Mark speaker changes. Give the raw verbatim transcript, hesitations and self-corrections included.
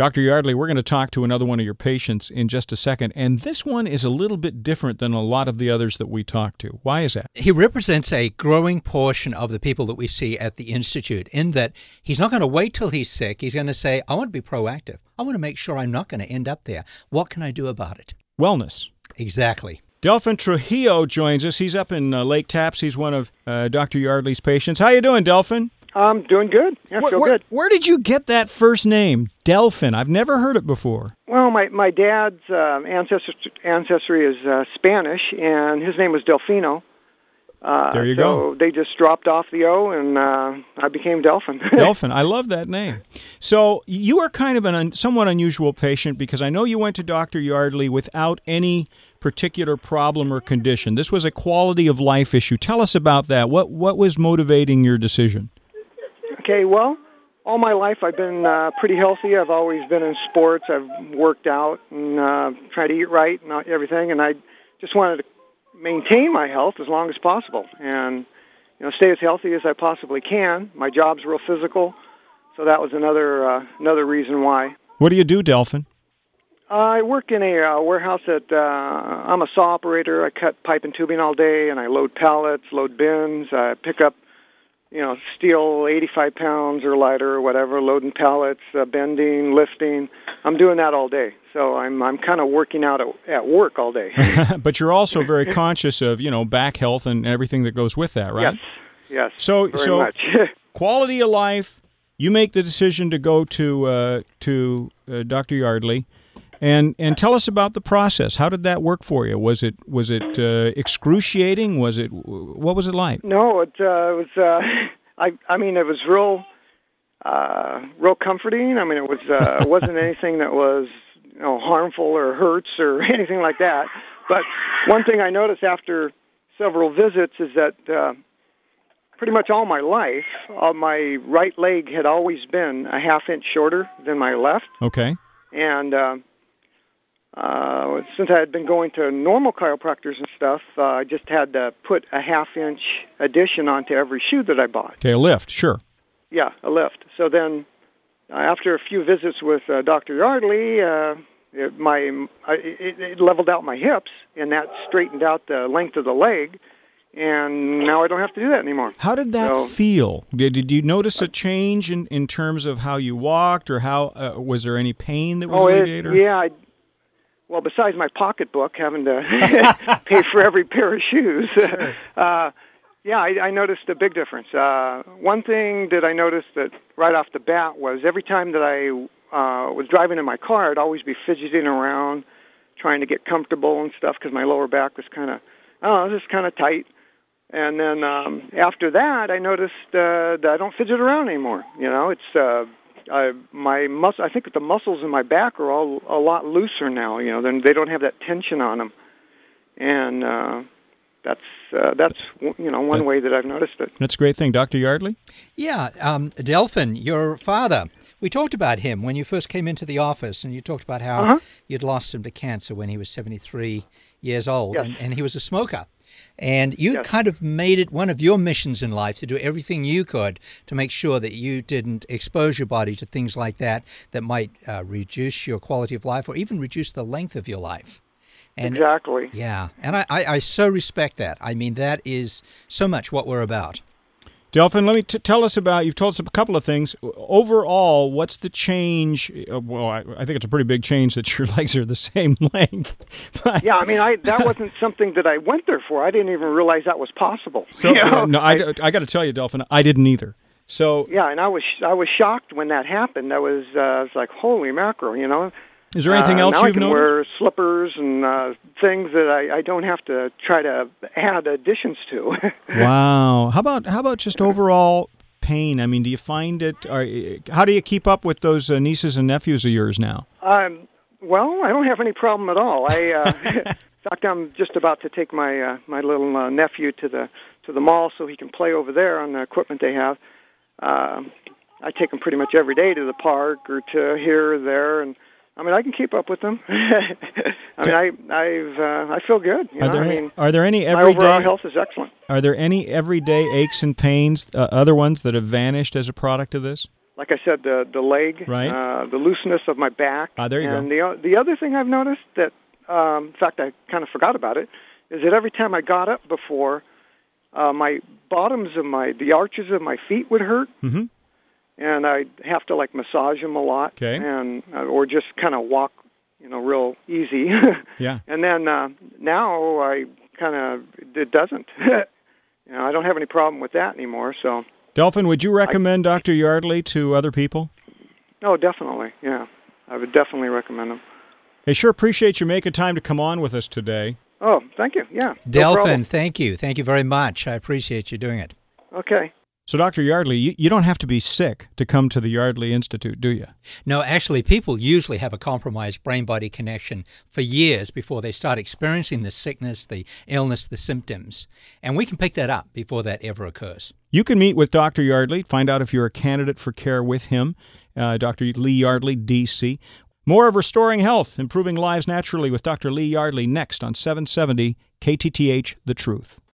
Speaker 1: Doctor Yardley, we're going to talk to another one of your patients in just a second, and this one is a little bit different than a lot of the others that we talk to. Why is that?
Speaker 2: He represents a growing portion of the people that we see at the Institute in that he's not going to wait till he's sick. He's going to say, I want to be proactive. I want to make sure I'm not going to end up there. What can I do about it?
Speaker 1: Wellness.
Speaker 2: Exactly.
Speaker 1: Delfin Trujillo joins us. He's up in uh, Lake Tapps. He's one of uh, Doctor Yardley's patients. How you doing, Delfin?
Speaker 3: I'm doing good. Yeah,
Speaker 1: where,
Speaker 3: feel
Speaker 1: where,
Speaker 3: good.
Speaker 1: Where did you get that first name, Delfin? I've never heard it before.
Speaker 3: Well, my my dad's uh, ancestry ancestry is uh, Spanish, and his name was Delfino. Uh,
Speaker 1: there you
Speaker 3: so
Speaker 1: go.
Speaker 3: They just dropped off the O, and uh, I became Delfin.
Speaker 1: Delfin, I love that name. So you are kind of an un, somewhat unusual patient because I know you went to Doctor Yardley without any particular problem or condition. This was a quality of life issue. Tell us about that. What what was motivating your decision?
Speaker 3: Okay, well, all my life I've been uh, pretty healthy. I've always been in sports. I've worked out and uh, tried to eat right and everything, and I just wanted to maintain my health as long as possible and you know stay as healthy as I possibly can. My job's real physical, so that was another uh, another reason why.
Speaker 1: What do you do, Delfin?
Speaker 3: Uh, I work in a uh, warehouse that uh, I'm a saw operator. I cut pipe and tubing all day, and I load pallets, load bins, I pick up you know, steel eighty-five pounds or lighter or whatever, loading pallets, uh, bending, lifting. I'm doing that all day. So I'm I'm kind of working out at, at work all day.
Speaker 1: But you're also very conscious of, you know, back health and everything that goes with that, right?
Speaker 3: Yes, yes,
Speaker 1: so,
Speaker 3: very
Speaker 1: so
Speaker 3: much.
Speaker 1: Quality of life, you make the decision to go to uh, to uh, Doctor Yardley. And and tell us about the process. How did that work for you? Was it was it uh, excruciating? Was it what was it like?
Speaker 3: No, it, uh, it was. Uh, I I mean, it was real, uh, real comforting. I mean, it was uh, it wasn't anything that was you know harmful or hurts or anything like that. But one thing I noticed after several visits is that uh, pretty much all my life, uh, my right leg had always been a half inch shorter than my left.
Speaker 1: Okay.
Speaker 3: And uh, Uh, since I had been going to normal chiropractors and stuff, uh, I just had to put a half-inch addition onto every shoe that I bought.
Speaker 1: Okay, a lift, sure.
Speaker 3: Yeah, a lift. So then, uh, after a few visits with uh, Doctor Yardley, uh, it, my it, it leveled out my hips, and that straightened out the length of the leg, and now I don't have to do that anymore.
Speaker 1: How did that
Speaker 3: so,
Speaker 1: feel? Did, did you notice a change in, in terms of how you walked, or how uh, was there any pain that was
Speaker 3: oh,
Speaker 1: alleviated?
Speaker 3: It, yeah, I, Well, besides my pocketbook, having to pay for every pair of shoes,
Speaker 1: Sure.
Speaker 3: uh, yeah, I, I noticed a big difference. Uh, one thing that I noticed that right off the bat was every time that I uh, was driving in my car, I'd always be fidgeting around, trying to get comfortable and stuff because my lower back was kind of, oh, it was just kind of tight. And then um, after that, I noticed uh, that I don't fidget around anymore. You know, it's... Uh, I, my mus- I think the muscles in my back are all a lot looser now. You know, then they don't have that tension on them, and uh, that's uh, that's you know one way that I've noticed it.
Speaker 1: That's a great thing, Doctor Yardley.
Speaker 2: Yeah, um, Delfin, your father. We talked about him when you first came into the office, and you talked about how
Speaker 3: uh-huh.
Speaker 2: you'd lost him to cancer when he was seventy-three years old,
Speaker 3: yes.
Speaker 2: and, and he was a smoker. And you
Speaker 3: yes.
Speaker 2: kind of made it one of your missions in life to do everything you could to make sure that you didn't expose your body to things like that that might uh, reduce your quality of life or even reduce the length of your life. And,
Speaker 3: exactly.
Speaker 2: Yeah. And I, I, I so respect that. I mean, that is so much what we're about.
Speaker 1: Delfin, let me t- tell us about, you've told us a couple of things. Overall, what's the change? Uh, well, I, I think it's a pretty big change that your legs are the same length. But,
Speaker 3: yeah, I mean, I that wasn't something that I went there for. I didn't even realize that was possible.
Speaker 1: So,
Speaker 3: you know?
Speaker 1: uh, no, I, I, I got to tell you, Delfin, I didn't either. So,
Speaker 3: yeah, and I was I was shocked when that happened. I was uh, I was like, holy mackerel, you know.
Speaker 1: Is there anything
Speaker 3: uh,
Speaker 1: else
Speaker 3: now
Speaker 1: you've
Speaker 3: I can
Speaker 1: noticed?
Speaker 3: wear slippers and uh, things that I, I don't have to try to add additions to.
Speaker 1: Wow. How about how about just overall pain? I mean, do you find it? Are, how do you keep up with those uh, nieces and nephews of yours now?
Speaker 3: Um, well, I don't have any problem at all. I, uh, in fact, I'm just about to take my uh, my little uh, nephew to the to the mall so he can play over there on the equipment they have. Uh, I take him pretty much every day to the park or to here or there, and I mean, I can keep up with them. I mean, I I've uh, I feel good. You
Speaker 1: Are
Speaker 3: know?
Speaker 1: there
Speaker 3: I
Speaker 1: any,
Speaker 3: mean,
Speaker 1: are there any
Speaker 3: my overall
Speaker 1: everyday
Speaker 3: health is excellent.
Speaker 1: Are there any everyday aches and pains, uh, other ones that have vanished as a product of this?
Speaker 3: like I said, the the leg,
Speaker 1: Right.
Speaker 3: uh, the looseness of my back.
Speaker 1: Ah, there you
Speaker 3: and
Speaker 1: go.
Speaker 3: the o- the other thing I've noticed that, um, in fact, I kind of forgot about it, is that every time I got up before, uh, my bottoms of my the arches of my feet would hurt,
Speaker 1: Mm-hmm.
Speaker 3: and I'd have to like massage them a lot,
Speaker 1: Okay.
Speaker 3: and uh, or just kind of walk, you know, real easy.
Speaker 1: Yeah.
Speaker 3: And then uh, now I kind of it doesn't. You know, I don't have any problem with that anymore. So,
Speaker 1: Delphin, would you recommend Doctor Yardley to other people?
Speaker 3: oh, definitely, yeah, I would definitely recommend them.
Speaker 1: Hey, sure appreciate you making time to come on with us today.
Speaker 3: Oh, thank you. Yeah, no
Speaker 2: Delphin,
Speaker 3: problem.
Speaker 2: thank you. Thank you very much. I appreciate you doing it.
Speaker 3: Okay.
Speaker 1: So, Doctor Yardley, you, you don't have to be sick to come to the Yardley Institute, do you?
Speaker 2: No, actually, people usually have a compromised brain-body connection for years before they start experiencing the sickness, the illness, the symptoms. And we can pick that up before that ever occurs.
Speaker 1: You can meet with Doctor Yardley, find out if you're a candidate for care with him, uh, Doctor Lee Yardley, D C More of Restoring Health, Improving Lives Naturally with Doctor Lee Yardley next on seven seventy K T T H The Truth.